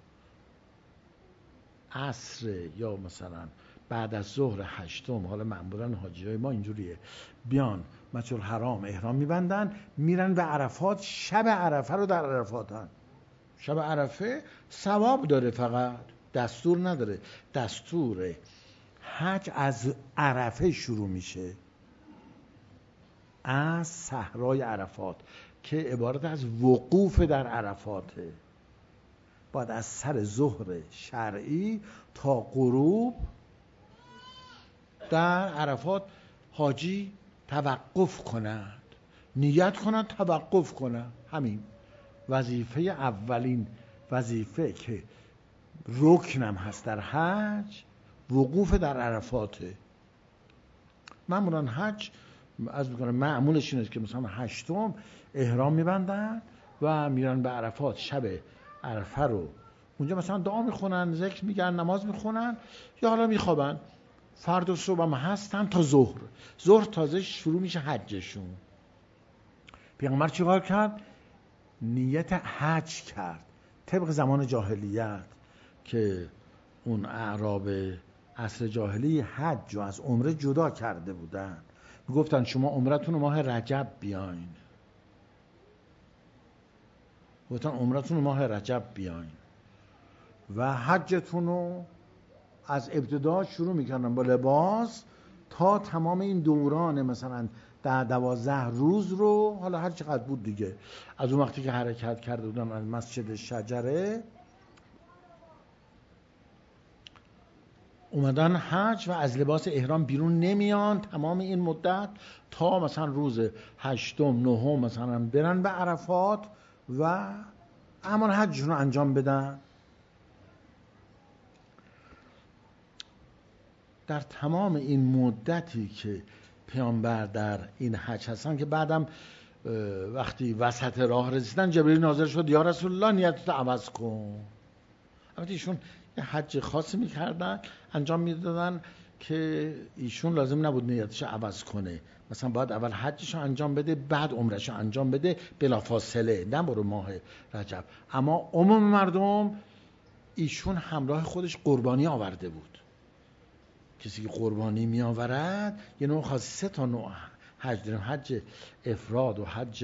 عصر یا مثلا بعد از ظهر هشتم، حالا معمولاً حاجیای ما اینجوریه، بیان مسجد الحرام احرام میبندن، میرن به عرفات. شب عرفه رو در عرفاتن. شب عرفه ثواب داره، فقط دستور نداره. دستور حج از عرفه شروع میشه، از صحرای عرفات که عبارت از وقوف در عرفاته. باید از سر ظهر شرعی تا غروب در عرفات حاجی توقف کند، نیت کند، توقف کند. همین وظیفه، اولین وظیفه که رکنم هست در حج، وقوف در عرفاته. معمولا حج از میکنم معمولش اینه که مثلا هشتم احرام میبندن و میرن به عرفات. شب عرفه رو اونجا مثلا دعا میخونن، ذکر میگن، نماز میخونن، یا حالا میخوابن. فردا صبح هم هستن تا ظهر. ظهر تازه شروع میشه حجشون. پیغمبر چیکار کرد؟ نیت حج کرد. طبق زمان جاهلیت که اون اعراب عصر جاهلی حج رو از عمره جدا کرده بودن، میگفتن شما عمرتون رو ماه رجب بیاین. گفتن عمرتون رو ماه رجب بیاین و حجتون رو از ابتدا شروع میکردن با لباس تا تمام این دوران مثلا در دوازده روز رو، حالا هر چقدر بود دیگه، از اون وقتی که حرکت کرده بودن از مسجد شجره اومدن حج و از لباس احرام بیرون نمیان تمام این مدت تا مثلا روز هشتم نهم مثلا برن به عرفات و اعمال حجشون رو انجام بدن. در تمام این مدتی که پیامبر در این حج هستن، که بعدم وقتی وسط راه رسیدن جبرئیل نازل شد، یا رسول الله نیتت عوض کن. البته ایشون یه حج خاصی میکردن، انجام میدادن که ایشون لازم نبود نیتش عوض کنه. مثلا باید اول حجش رو انجام بده، بعد عمرش رو انجام بده بلافاصله، نه برو ماه رجب. اما عموم مردم ایشون همراه خودش قربانی آورده بود. کسی که قربانی می آورد یه نوع خاص، سه تا نوع حج داریم: حج افراد و حج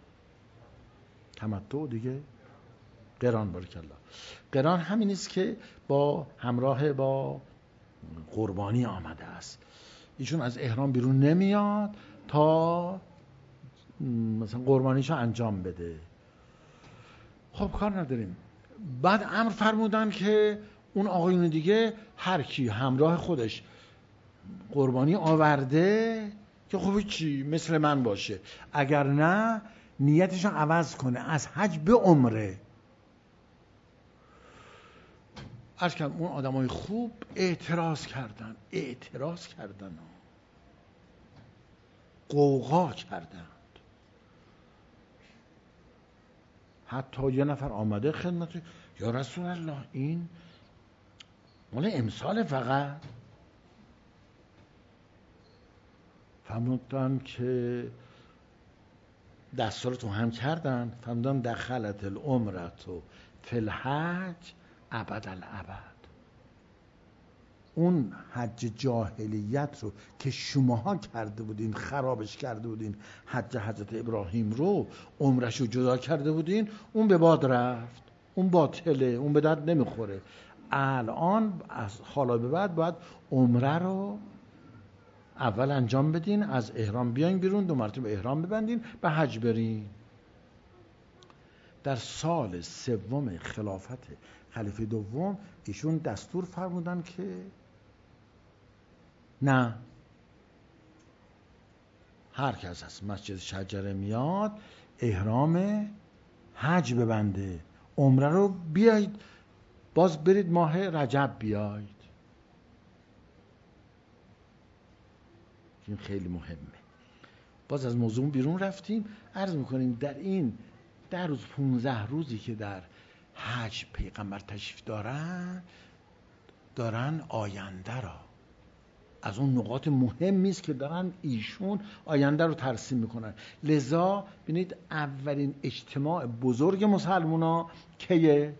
تمتع دیگه، قران. بارک الله. قران همین است که با همراه با قربانی آمده است. ایشون از احرام بیرون نمیاد تا مثلا قربانیشو انجام بده. خب کار نداریم. بعد امر فرمودن که اون آقایون دیگه هر کی همراه خودش قربانی آورده که خب چی مثل من باشه، اگر نه نیتشو عوض کنه از حج به عمره. عرض کردم اون آدمای خوب اعتراض کردن اعتراض کردن غوغا کردند. حتی یه نفر آمده خدمت یا رسول الله این مال امسال فقط؟ فرمودن که دستارتون هم کردن، فرمودن دخلت العمرت و فی الحج ابد الابد. اون حج جاهلیت رو که شماها کرده بودین، خرابش کرده بودین، حج حضرت ابراهیم رو، عمرش رو جدا کرده بودین، اون به باد رفت، اون باطله، اون به درد نمیخوره. الان از حالا به بعد باید عمره رو اول انجام بدین، از احرام بیاین بیرون، دو مرتبه احرام ببندین، به حج برین. در سال سوم خلافت خلیفه دوم ایشون دستور فرمودن که نه، هر کس از مسجد شجره میاد احرام حج ببنده، عمره رو بیایید باز برید ماه رجب بیایید. این خیلی مهمه. باز از موضوع بیرون رفتیم. عرض میکنیم در این در روز پونزده روزی که در حج پیغمبر تشریف دارن دارن آینده را، از اون نقاط مهمی است که دارن ایشون آینده رو ترسیم میکنن. لذا ببینید اولین اجتماع بزرگ مسلمونا کیه؟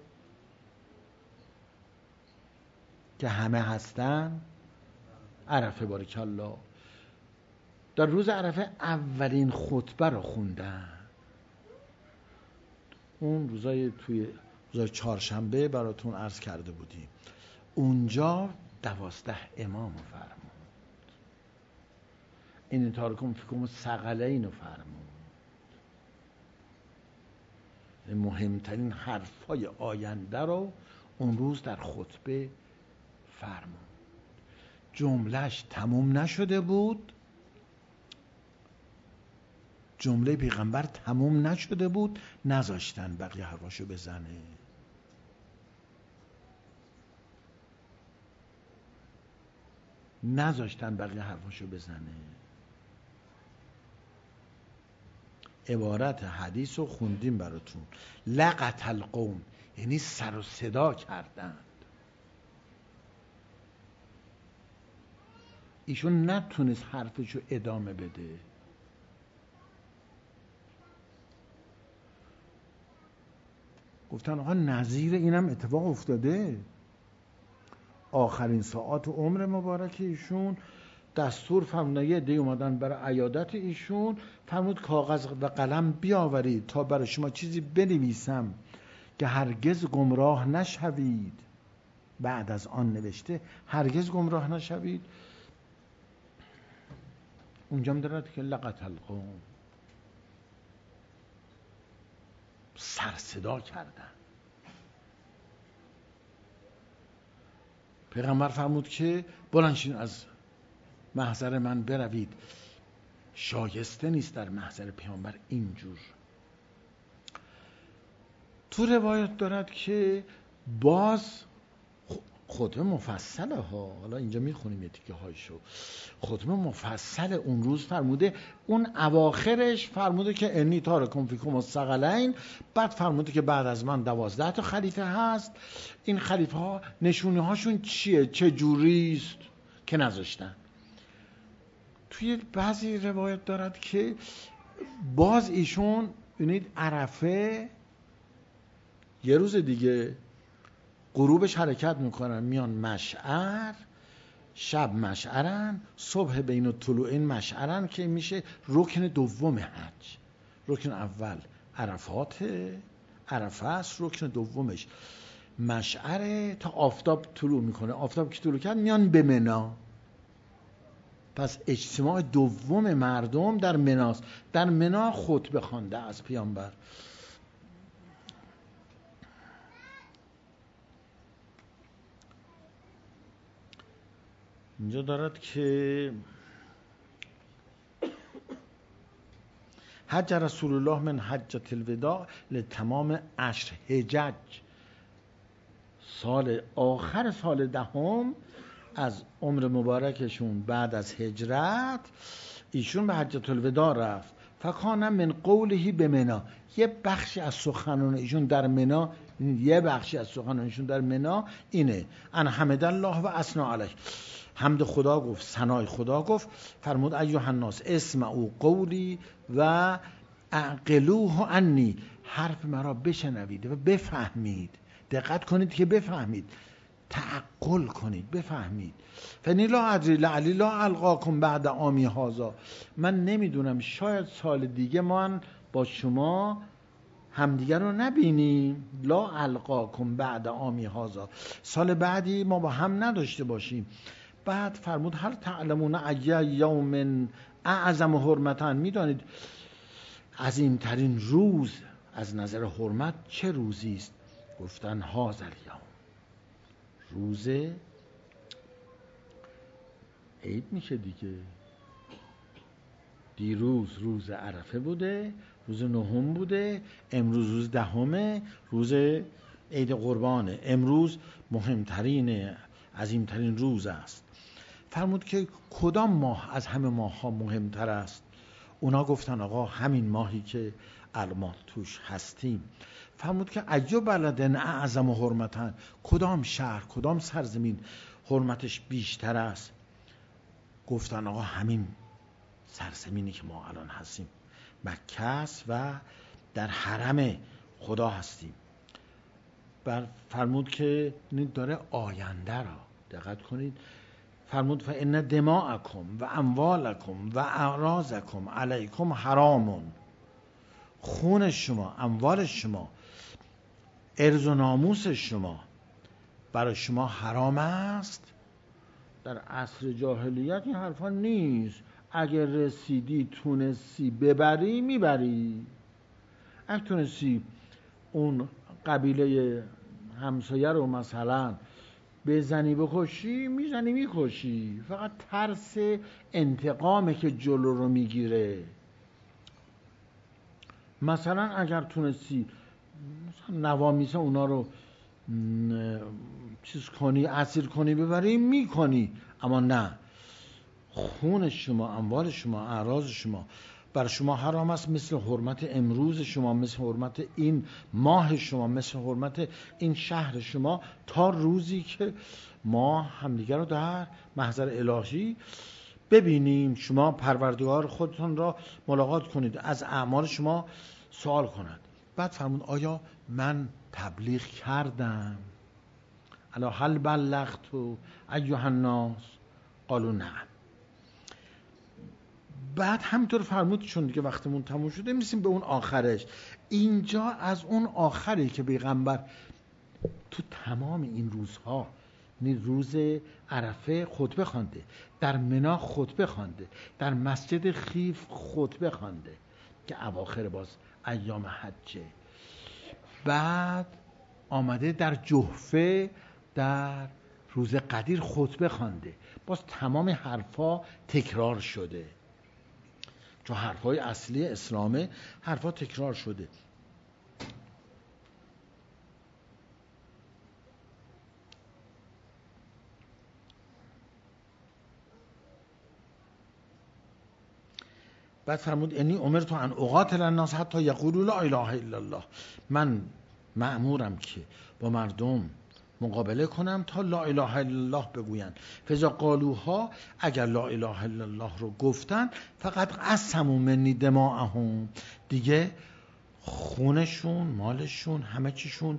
که همه هستن عرفه. بارک الله. در روز عرفه اولین خطبه رو خوندن. اون روزای توی روزای چهارشنبه براتون عرض کرده بودیم. اونجا دوازده امام فرمود. این تارکم فیکم ثقلین فرمود. مهمترین حرفای آینده رو اون روز در خطبه فرمود. جملهش تموم نشده بود، جمله پیغمبر تموم نشده بود، نذاشتن بقیه حرفاشو بزنه. نذاشتن بقیه حرفاشو بزنه. عبارت حدیث رو خوندیم براتون. لقت القوم، یعنی سر و صدا کردند. ایشون نتونست حرفشو ادامه بده. گفتن آقا نظیر اینم اتفاق افتاده. آخرین ساعات عمر مبارک ایشون دستور فرمود یه عده اومدن برای عیادت ایشون، فرمود کاغذ و قلم بیاورید تا برای شما چیزی بنویسم که هرگز گمراه نشوید. بعد از آن نوشته هرگز گمراه نشوید. اونجا می‌دارد که لقت القوم، سر صدا کردن. پیغمبر فرمود که بلند شین از محضر من بروید. شایسته نیست در محضر پیامبر اینجور. تو روایت دارد که باز خطبه مفصله ها، حالا اینجا میخونیم یه تیکه هایشو. خطبه مفصل اون روز فرموده. اون اواخرش فرموده که انی تارکم فیکم الثقلین. بعد فرموده که بعد از من دوازده تا خلیفه هست. این خلیفه ها نشونه هاشون چیه، چه جوریست که نذاشتن. توی بعضی روایت دارد که باز ایشون ببینید عرفه یه روز دیگه غروبش حرکت میکنن، میان مشعر، شب مشعرن، صبح بین الطلوعین مشعرن که میشه رکن دوم حج. رکن اول عرفات، عرفه است، رکن دومش مشعره تا آفتاب طلوع میکنه. آفتاب که طلوع کرد میان به منی. پس اجتماع دوم مردم در مناست. در منی خطبه خوانده از پیامبر. اینجا دارد که حج رسول الله من حجة الوداع لتمام عشر حجج. سال آخر سال دهم از عمر مبارکشون بعد از هجرت ایشون به حجة الوداع رفت، فکان من قوله به منا، یه بخشی از سخنان ایشون در منا، یه بخشی از سخنان ایشون در منا اینه ان حمد الله و اثنا علیه، حمد خدا گفت، ثنای خدا گفت. فرمود ایها الناس اسمعوا قولی و اعقلوه عنی، حرف مرا بشنوید و بفهمید، دقت کنید که بفهمید، تعقل کنید، بفهمید. فنی لا ادری لعلی لا القاکم بعد عامی هذا، من نمیدونم شاید سال دیگه ما با شما همدیگر رو نبینیم، لا القاکم بعد عامی هذا، سال بعدی ما با هم نداشته باشیم. بعد فرمود هل تعلمون ای یوم اعظم حرمتا، میدانید عظیمترین روز از نظر حرمت چه روزی است؟ گفتن هذا الیوم، روز عید میشه دیگه، دیروز روز عرفه بوده، روز نهم بوده، امروز روز دهمه، روز عید قربانه، امروز مهمترین عظیمترین روز است. فرمود که کدام ماه از همه ماه ها مهمتر است؟ اونا گفتن آقا همین ماهی که الان توش هستیم. فرمود که ایو بلدن اعظم حرمتن، کدام شهر کدام سرزمین حرمتش بیشتر است؟ گفتن آقا همین سرزمینی که ما الان هستیم، مکه است و در حرم خدا هستیم. بر فرمود که داره آینده را دقت کنید، فرمود فإن دماءکم و اموالکم و اعراضکم علیکم حرامون، خون شما، اموال شما، عرض و ناموس شما برای شما حرام است. در عصر جاهلیت این حرفا نیست، اگر رسیدی تونستی ببری میبری، اگر تونستی اون قبیله همسایه رو مثلا بزنی بکشی میزنی میکشی، فقط ترس انتقامه که جلو رو میگیره. مثلا اگر تونستی نوامیس اونا رو چیز کنی، اسیر کنی، ببری میکنی، اما نه، خون شما، اموال شما، اعراض شما بر شما حرام است، مثل حرمت امروز شما، مثل حرمت این ماه شما، مثل حرمت این شهر شما، تا روزی که ما همدیگر رو در محضر الهی ببینیم، شما پروردگار خودتون را ملاقات کنید، از اعمال شما سوال کند. بعد فرمود آیا من تبلیغ کردم؟ الا هل بلغت ایها الناس؟ قالوا نعم. بعد همینطور فرمود، چون دیگه وقتمون تموم شده میسیم به اون آخرش. اینجا از اون آخری که پیغمبر تو تمام این روزها، روز عرفه خطبه خوانده، در منا خطبه خوانده، در مسجد خیف خطبه خوانده که اواخر باز ایام حجه، بعد آمده در جحفه در روز قدیر خطبه خوانده، باز تمام حرفا تکرار شده، چون حرفای اصلی اسلامه، حرفا تکرار شده. بعد فرمود انی امرت ان اقاتل الناس حتی یقولوا لا اله الا الله، من مأمورم که با مردم مقابله کنم تا لا اله الا الله بگوین. فاذا قالوها، اگر لا اله الا الله رو گفتن، فقط قسموا منی دماءهم، دیگه خونشون، مالشون، همه چیشون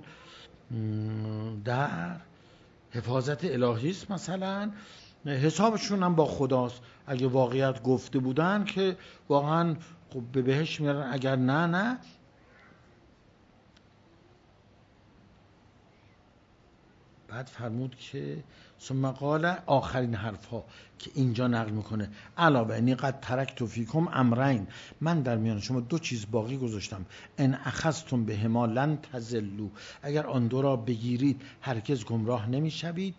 در حفاظت الهی است، مثلا حسابشون هم با خداست. اگه واقعیت گفته بودن که واقعا خب به بهشت میرن، اگر نه نه. بعد فرمود که ثم قال، آخرین حرف ها که اینجا نقل میکنه، علاوه انی قد ترکت فیکم امرین، من در میان شما دو چیز باقی گذاشتم، ان اخذتم بهما لن تضلوا، اگر آن دو را بگیرید هرگز گمراه نمیشوید.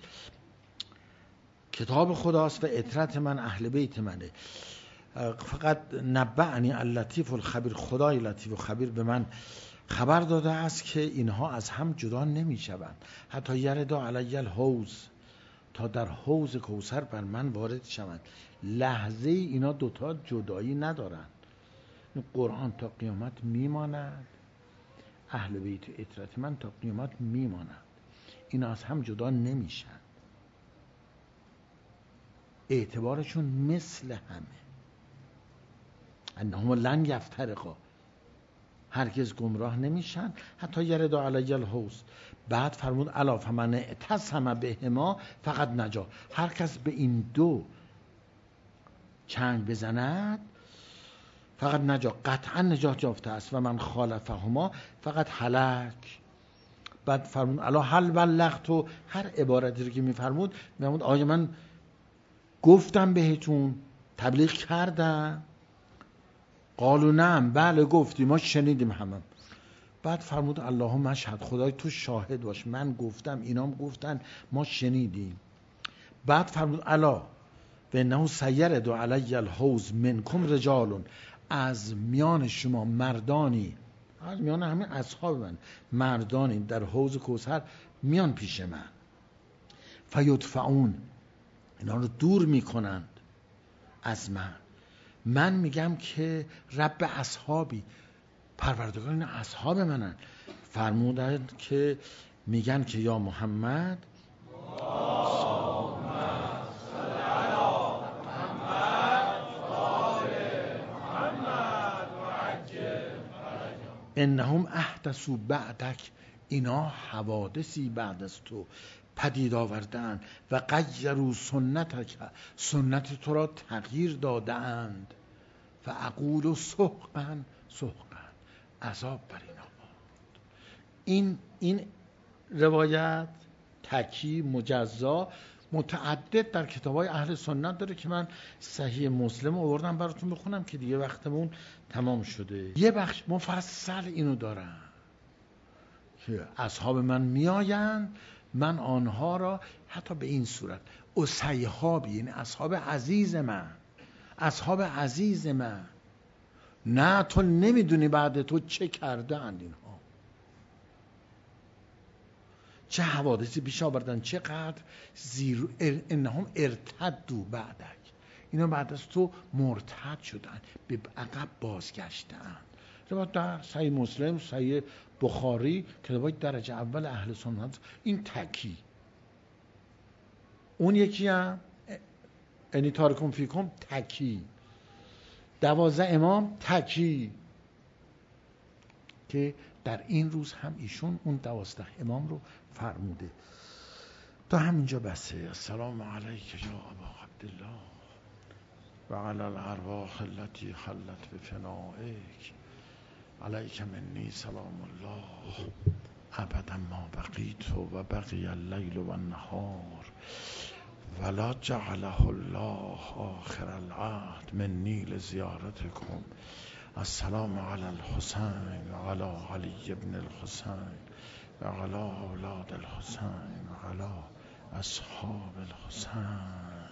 کتاب خداست و اطرت من، اهل بیت منه. فقط نبعنی اللطیف الخبیر، خدای لطیف و خبیر به من خبر داده است که اینها از هم جدا نمی شوند، حتی یردا علی الحوض، تا در حوض کوثر بر من وارد شوند. لحظه اینا دوتا جدایی ندارن. قرآن تا قیامت میماند، اهل بیت عترت من تا قیامت میماند، اینا از هم جدا نمیشن، اعتبارشون مثل همه. انهم لن یفترقا، هرگز گمراه نمیشن. حتی یرد علی الحوض. بعد فرمود الا فمن اعتصم بهما فقط نجا. هر کس به این دو چنگ بزند فقط نجا، قطعا نجات یافته است. و من خالفهما فقط هلک. بعد فرمود الا هل بلغتو. هر عبارتی رو که میفرمود میفرمود آیا من گفتم بهتون، تبلیغ کردم؟ قالوا نعم، بله گفتی، ما شنیدیم همه. بعد فرمود اللهم اشهد، خدای تو شاهد باش، من گفتم، اینام گفتن، ما شنیدیم. بعد فرمود الا و انه سیرد علی الحوض منکم رجال، از میان شما مردانی، از میان همین اصحاب من مردانی در حوض کوثر میان پیش من، فیدفعون، اینا رو دور میکنند از من. من میگم که رب اصحابی، پروردگار این اصحاب منن. فرمودند که میگن که یا محمد انهم احدثوا بعدک، اینا حوادثی بعد از تو پدید آوردن. و غیروا سنتک، سنت تو را تغییر دادند. و اقول سحقا سحقا، عذاب بر اینا باد. این این روایت تکی مجزا متعدد در کتاب‌های اهل سنت داره که من صحیح مسلم آوردم براتون بخونم که دیگه وقتمون تمام شده. یه بخش مفصل اینو دارم که اصحاب من میآیند، من آنها را حتی به این صورت اصحابی، یعنی اصحاب عزیز من، اصحاب عزیز من، نه تو نمیدونی بعد تو چه کرده اند اینها، چه حوادثی پیش آوردن، چقدر زیر انهم ارتدوا بعدک، اینا بعد از تو مرتد شدن، به عقب بازگشتن. روایت در صحیح مسلم، صحیح بخاری، کتابای درجه اول اهل سنت. این تکی. اون یکی هم انی تارکم فیکم تکی. دوازده امام تکی، که در این روز هم ایشون اون دوازده امام رو فرموده. تا همینجا بسه. السلام علیک یا ابا عبدالله و علی الارواح التي حلت بفنائک، علیک منی سلام الله ابدا ما بقیت و بقی اللیل و النهار ولا جعله الله آخر العهد منی لزیارتکم. السلام علی الحسین و علی علی ابن الحسین و علی اولاد الحسین و علی اصحاب الحسین.